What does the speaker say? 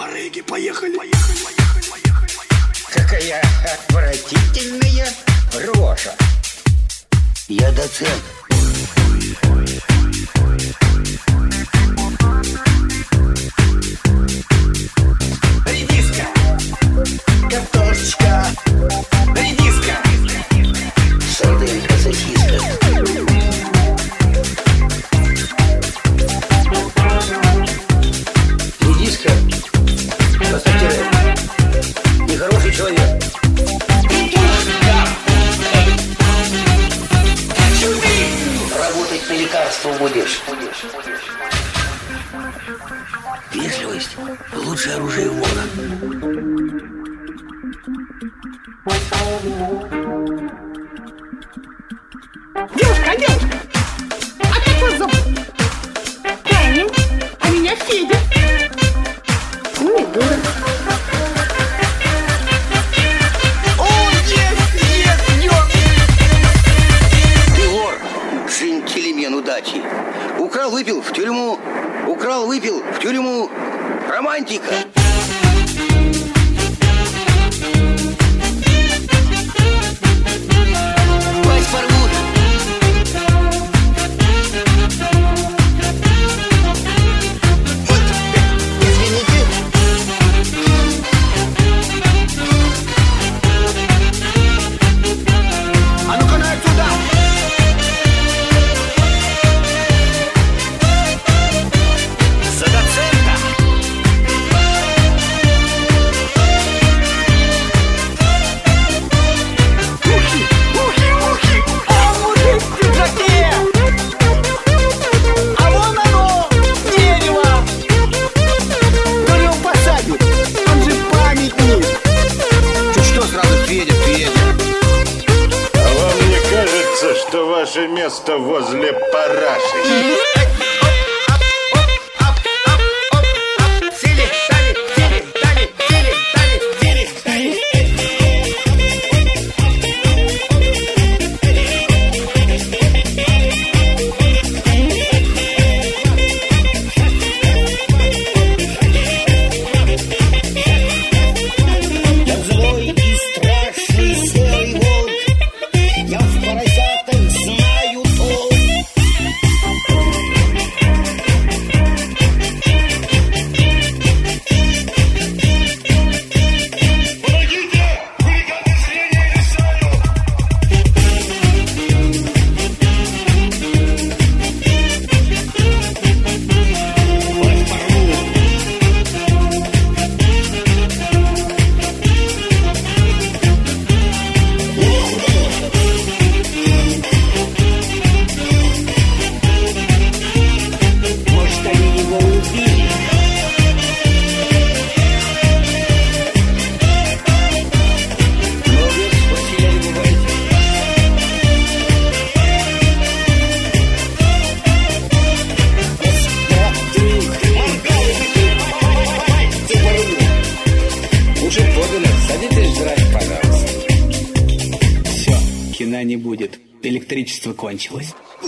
барыги, поехали. Какая отвратительная рожа. Я доцент. Редиска, картошечка, редиска, Сарделька, сосиска. Редиска, поставьте рэп. Нехороший человек. Работать на лекарство будешь. Вежливость – лучшее оружие вора. Девушка, а как вас зовут? Таня, а меня Федя. Ну и дура. Ты вор, джентльмен удачи. Украл, выпил в тюрьму. Украл, выпил в тюрьму. Романтика. Власть порвут. Извините. а ну-ка на отсюда. За доцента. Ухи, а мужик в пиджаке. А вон оно, дерево. Кто его посадит? Он же памятник. Чуть что сразу Федя. А вам не кажется, что ваше место возле параши? Я злой и страшный серый волк. Я в поросятах знаю толк. Может, они его убили? Молодец, Василий, не бывайте. Уже подано, садитесь жрать, пожалуйста. Все, кино не будет, электричество кончилось.